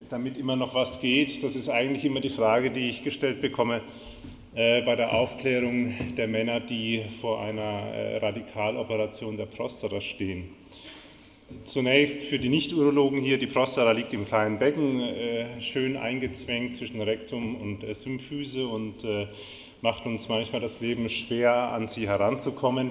damit immer noch was geht, das ist eigentlich immer die Frage, die ich gestellt bekomme bei der Aufklärung der Männer, die vor einer Radikaloperation der Prostata stehen. Zunächst für die Nicht-Urologen hier, die Prostata liegt im kleinen Becken, schön eingezwängt zwischen Rektum und Symphyse und macht uns manchmal das Leben schwer, an sie heranzukommen.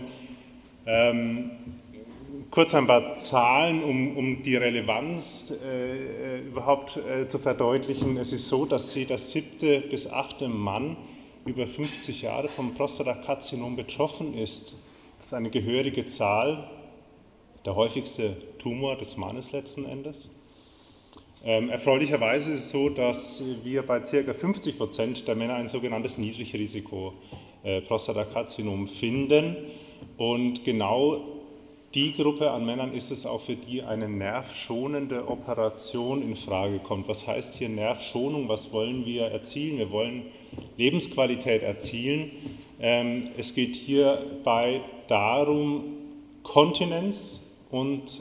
Kurz ein paar Zahlen, um die Relevanz überhaupt zu verdeutlichen. Es ist so, dass jeder 7. bis 8. Mann über 50 Jahre vom Prostatakarzinom betroffen ist. Das ist eine gehörige Zahl, der häufigste Tumor des Mannes letzten Endes. Erfreulicherweise ist es so, dass wir bei ca. 50% der Männer ein sogenanntes Niedrigrisiko-Prostatakarzinom finden. Und genau die Gruppe an Männern ist es auch, für die eine nervschonende Operation in Frage kommt. Was heißt hier Nervschonung? Was wollen wir erzielen? Wir wollen Lebensqualität erzielen. Es geht hierbei darum, Kontinenz und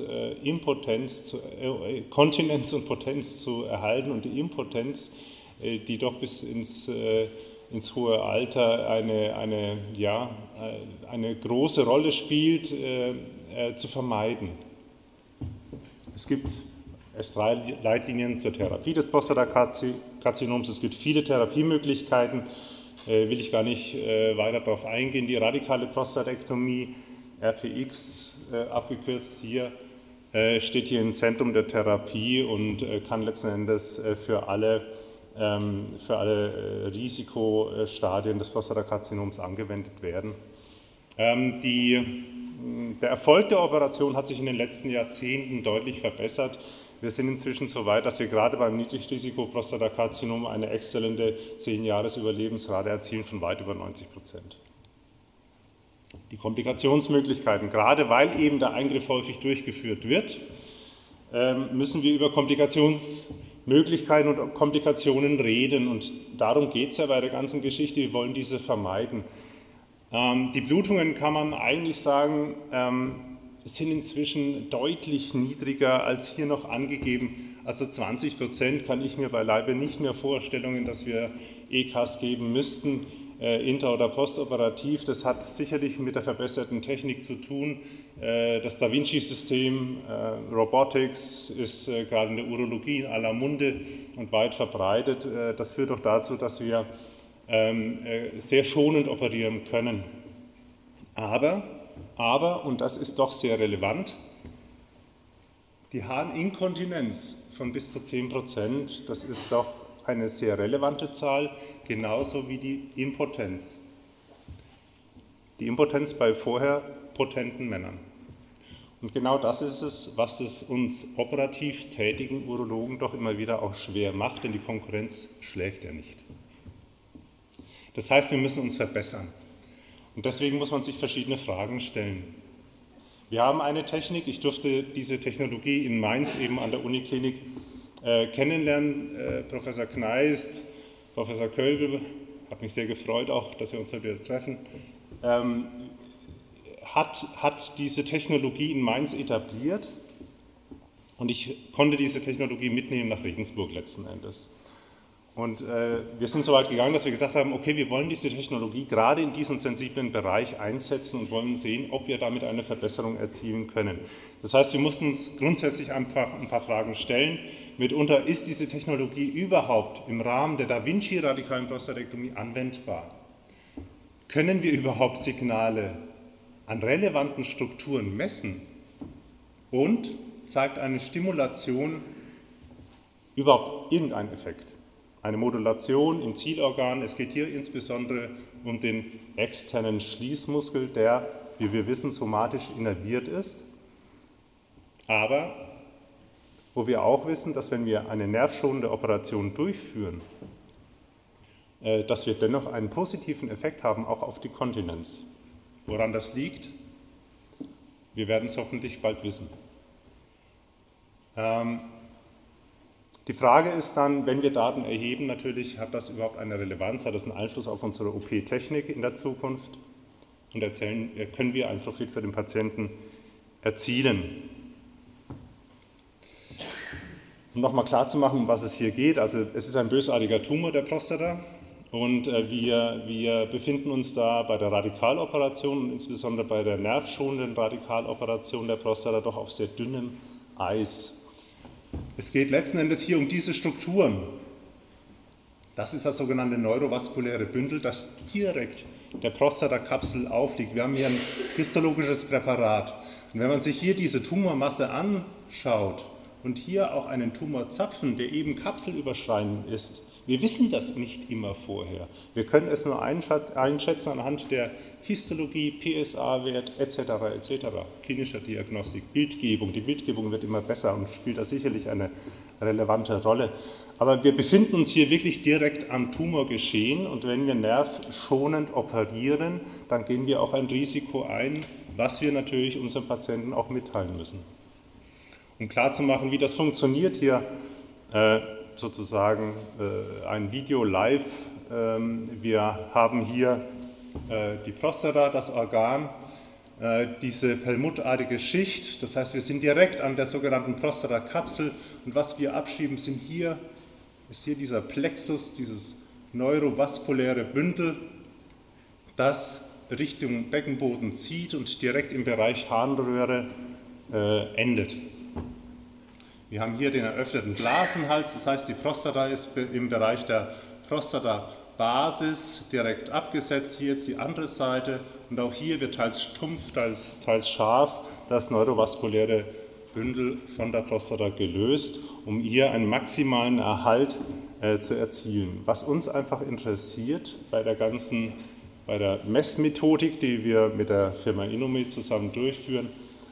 Kontinenz und Potenz zu erhalten, und die Impotenz, die doch bis ins hohe Alter eine große Rolle spielt, zu vermeiden. Es gibt erst 3 Leitlinien zur Therapie des Prostatakarzinoms. Es gibt viele Therapiemöglichkeiten, will ich gar nicht weiter darauf eingehen. Die radikale Prostatektomie, RPX abgekürzt hier, steht hier im Zentrum der Therapie und kann letzten Endes für alle Risikostadien des Prostatakarzinoms angewendet werden. Der Erfolg der Operation hat sich in den letzten Jahrzehnten deutlich verbessert. Wir sind inzwischen so weit, dass wir gerade beim Niedrigrisiko-Prostatakarzinom eine exzellente 10-Jahres-Überlebensrate erzielen von weit über 90%. Die Komplikationsmöglichkeiten, gerade weil eben der Eingriff häufig durchgeführt wird, müssen wir über Komplikationsmöglichkeiten und Komplikationen reden. Und darum geht es ja bei der ganzen Geschichte, wir wollen diese vermeiden. Die Blutungen, kann man eigentlich sagen, sind inzwischen deutlich niedriger als hier noch angegeben. Also 20% kann ich mir beileibe nicht mehr vorstellen, dass wir EKAS geben müssten, inter- oder postoperativ. Das hat sicherlich mit der verbesserten Technik zu tun. Das Da Vinci-System, Robotics, ist gerade in der Urologie in aller Munde und weit verbreitet. Das führt doch dazu, dass wir sehr schonend operieren können. Aber, und das ist doch sehr relevant, die Harninkontinenz von bis zu 10%, das ist doch eine sehr relevante Zahl, genauso wie die Impotenz. Die Impotenz bei vorher potenten Männern. Und genau das ist es, was es uns operativ tätigen Urologen doch immer wieder auch schwer macht, denn die Konkurrenz schläft ja nicht. Das heißt, wir müssen uns verbessern. Und deswegen muss man sich verschiedene Fragen stellen. Wir haben eine Technik, ich durfte diese Technologie in Mainz eben an der Uniklinik kennenlernen. Professor Kneist, Professor Kölbel, hat mich sehr gefreut auch, dass wir uns heute wieder treffen, hat diese Technologie in Mainz etabliert und ich konnte diese Technologie mitnehmen nach Regensburg letzten Endes. Und wir sind so weit gegangen, dass wir gesagt haben, okay, wir wollen diese Technologie gerade in diesem sensiblen Bereich einsetzen und wollen sehen, ob wir damit eine Verbesserung erzielen können. Das heißt, wir mussten uns grundsätzlich einfach ein paar Fragen stellen. Mitunter, ist diese Technologie überhaupt im Rahmen der Da Vinci radikalen Prostatektomie anwendbar? Können wir überhaupt Signale an relevanten Strukturen messen? Und zeigt eine Stimulation überhaupt irgendeinen Effekt? Eine Modulation im Zielorgan, es geht hier insbesondere um den externen Schließmuskel, der, wie wir wissen, somatisch innerviert ist, aber wo wir auch wissen, dass wenn wir eine nervschonende Operation durchführen, dass wir dennoch einen positiven Effekt haben, auch auf die Kontinenz. Woran das liegt, wir werden es hoffentlich bald wissen. Die Frage ist dann, wenn wir Daten erheben, natürlich, hat das überhaupt eine Relevanz, hat das einen Einfluss auf unsere OP-Technik in der Zukunft und können wir einen Profit für den Patienten erzielen. Um nochmal klarzumachen, um was es hier geht, also es ist ein bösartiger Tumor der Prostata und wir befinden uns da bei der Radikaloperation und insbesondere bei der nervschonenden Radikaloperation der Prostata doch auf sehr dünnem Eis. Es geht letzten Endes hier um diese Strukturen. Das ist das sogenannte neurovaskuläre Bündel, das direkt der Prostatakapsel aufliegt. Wir haben hier ein histologisches Präparat. Und wenn man sich hier diese Tumormasse anschaut und hier auch einen Tumorzapfen, der eben kapselüberschreitend ist, wir wissen das nicht immer vorher. Wir können es nur einschätzen anhand der Histologie, PSA-Wert etc. etc. klinischer Diagnostik, Bildgebung. Die Bildgebung wird immer besser und spielt da sicherlich eine relevante Rolle. Aber wir befinden uns hier wirklich direkt am Tumorgeschehen und wenn wir nervschonend operieren, dann gehen wir auch ein Risiko ein, was wir natürlich unseren Patienten auch mitteilen müssen. Um klarzumachen, wie das funktioniert, hier sozusagen ein Video live. Wir haben hier die Prostata, das Organ, diese perlmuttartige Schicht, das heißt, wir sind direkt an der sogenannten Prostatakapsel und was wir abschieben, ist hier dieser Plexus, dieses neurovaskuläre Bündel, das Richtung Beckenboden zieht und direkt im Bereich Harnröhre endet. Wir haben hier den eröffneten Blasenhals, das heißt, die Prostata ist im Bereich der Prostatabasis direkt abgesetzt. Hier jetzt die andere Seite und auch hier wird teils stumpf, teils scharf das neurovaskuläre Bündel von der Prostata gelöst, um hier einen maximalen Erhalt zu erzielen. Was uns einfach interessiert bei der Messmethodik, die wir mit der Firma Inomed zusammen durchführen,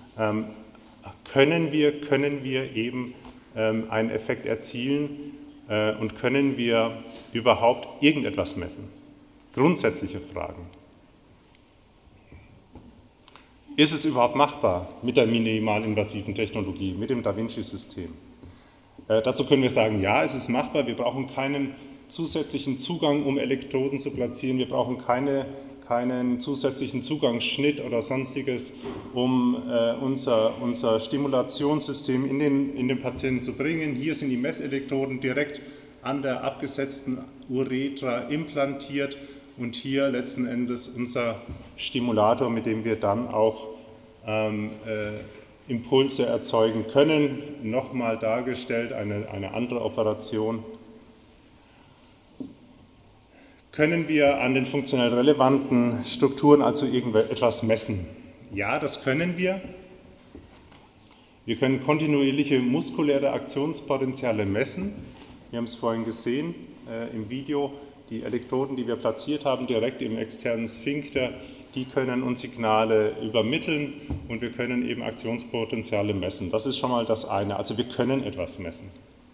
können wir eben einen Effekt erzielen und können wir überhaupt irgendetwas messen? Grundsätzliche Fragen. Ist es überhaupt machbar mit der minimalinvasiven Technologie, mit dem Da Vinci-System? Dazu können wir sagen, ja, es ist machbar. Wir brauchen keinen zusätzlichen Zugang, um Elektroden zu platzieren. Wir brauchen keinen zusätzlichen Zugangsschnitt oder sonstiges, um unser Stimulationssystem in den Patienten zu bringen. Hier sind die Messelektroden direkt an der abgesetzten Uretra implantiert und hier letzten Endes unser Stimulator, mit dem wir dann auch Impulse erzeugen können. Nochmal dargestellt, eine andere Operation. Können wir an den funktionell relevanten Strukturen also irgendetwas messen? Ja, das können wir. Wir können kontinuierliche muskuläre Aktionspotenziale messen. Wir haben es vorhin gesehen im Video, die Elektroden, die wir platziert haben, direkt im externen Sphinkter, die können uns Signale übermitteln und wir können eben Aktionspotenziale messen. Das ist schon mal das eine. Also wir können etwas messen.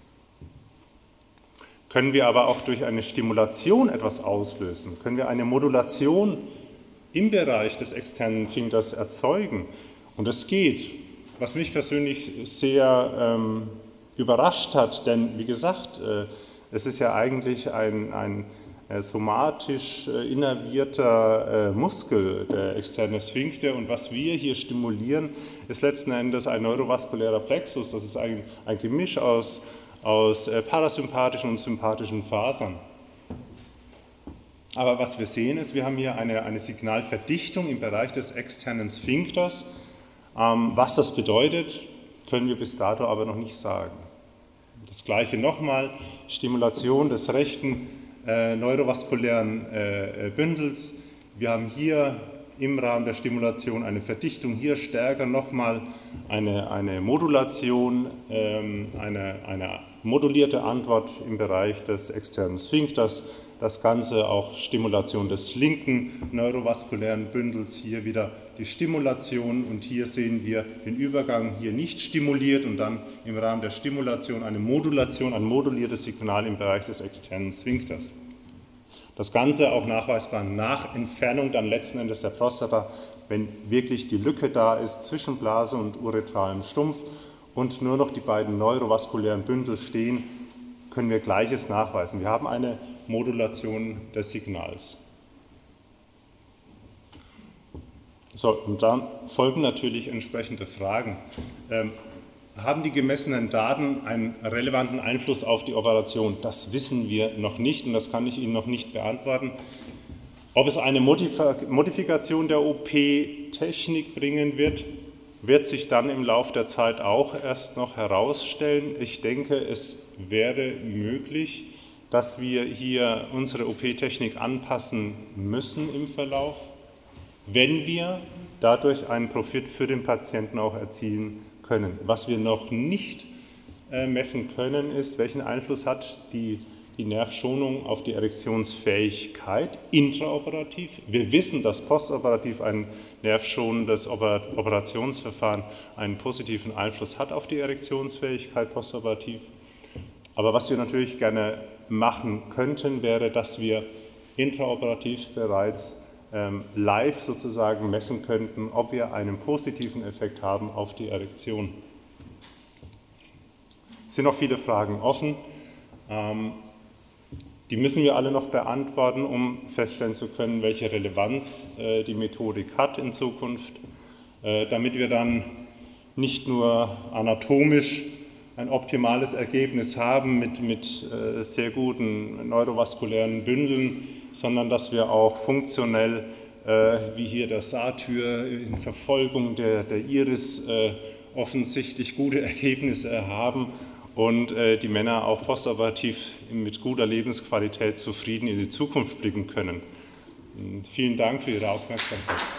Können wir aber auch durch eine Stimulation etwas auslösen? Können wir eine Modulation im Bereich des externen Sphinkters erzeugen? Und das geht, was mich persönlich sehr überrascht hat, denn wie gesagt, es ist ja eigentlich ein somatisch innervierter Muskel, der externe Sphinkter, und was wir hier stimulieren, ist letzten Endes ein neurovaskulärer Plexus, das ist ein Gemisch aus parasympathischen und sympathischen Fasern. Aber was wir sehen ist, wir haben hier eine Signalverdichtung im Bereich des externen Sphinkters. Was das bedeutet, können wir bis dato aber noch nicht sagen. Das gleiche nochmal, Stimulation des rechten neurovaskulären Bündels. Wir haben hier im Rahmen der Stimulation eine Verdichtung, hier stärker nochmal eine Modulation, eine modulierte Antwort im Bereich des externen Sphinkters. Das Ganze auch Stimulation des linken neurovaskulären Bündels, hier wieder die Stimulation und hier sehen wir den Übergang hier nicht stimuliert und dann im Rahmen der Stimulation eine Modulation, ein moduliertes Signal im Bereich des externen Sphinkters. Das Ganze auch nachweisbar nach Entfernung dann letzten Endes der Prostata, wenn wirklich die Lücke da ist zwischen Blase und uretralem Stumpf und nur noch die beiden neurovaskulären Bündel stehen, können wir Gleiches nachweisen. Wir haben eine Modulation des Signals. So, und dann folgen natürlich entsprechende Fragen. haben die gemessenen Daten einen relevanten Einfluss auf die Operation? Das wissen wir noch nicht und das kann ich Ihnen noch nicht beantworten. Ob es eine Modifikation der OP-Technik bringen wird, wird sich dann im Laufe der Zeit auch erst noch herausstellen. Ich denke, es wäre möglich, dass wir hier unsere OP-Technik anpassen müssen im Verlauf, wenn wir dadurch einen Profit für den Patienten auch erzielen können. Was wir noch nicht messen können, ist, welchen Einfluss hat die Nervschonung auf die Erektionsfähigkeit intraoperativ. Wir wissen, dass postoperativ ein nervschonendes Operationsverfahren einen positiven Einfluss hat auf die Erektionsfähigkeit postoperativ. Aber was wir natürlich gerne machen könnten, wäre, dass wir intraoperativ bereits live sozusagen messen könnten, ob wir einen positiven Effekt haben auf die Erektion. Es sind noch viele Fragen offen. Die müssen wir alle noch beantworten, um feststellen zu können, welche Relevanz die Methodik hat in Zukunft, damit wir dann nicht nur anatomisch ein optimales Ergebnis haben mit sehr guten neurovaskulären Bündeln, sondern dass wir auch funktionell, wie hier der Satyr in Verfolgung der Iris, offensichtlich gute Ergebnisse haben und die Männer auch postoperativ mit guter Lebensqualität zufrieden in die Zukunft blicken können. Vielen Dank für Ihre Aufmerksamkeit.